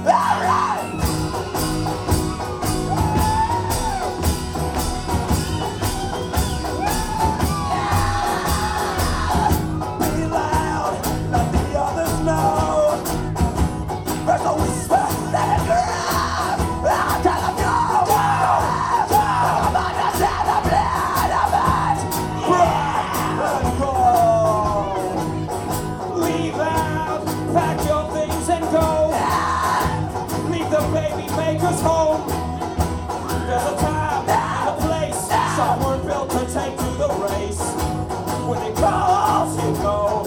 Makers home. There's a time and a place. Some weren't built to take to the race. When it calls, you go.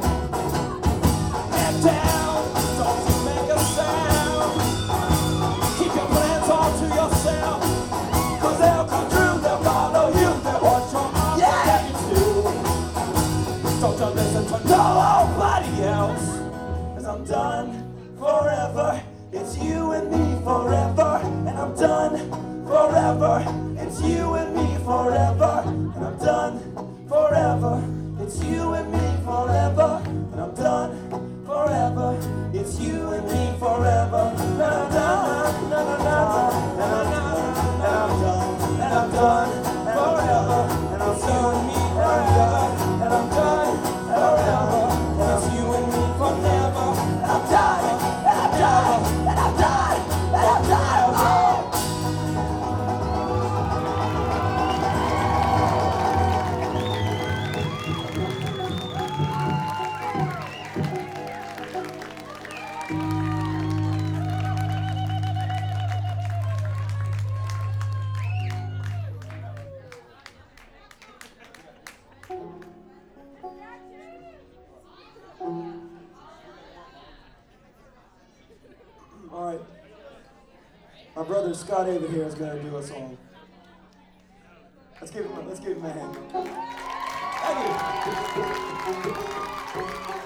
Head down, don't you make a sound. Keep your plans all to yourself. Cause they'll come through, they'll follow you. They'll watch your arms and you do. Don't you listen to nobody else. Cause I'm done forever. It's you and me forever, and I'm done forever. It's you and me forever, and I'm done forever. It's you and me forever, and I'm done forever. It's you and me forever, and I'm done, and I'm done, and I'm done, and I'm done, and I'm done forever, and I'm done me forever, and I'm done forever. It's you and me forever, and I'm done, and I'm done. All right. My brother Scott Avett here is going to do a song. Let's give him a hand. Thank you.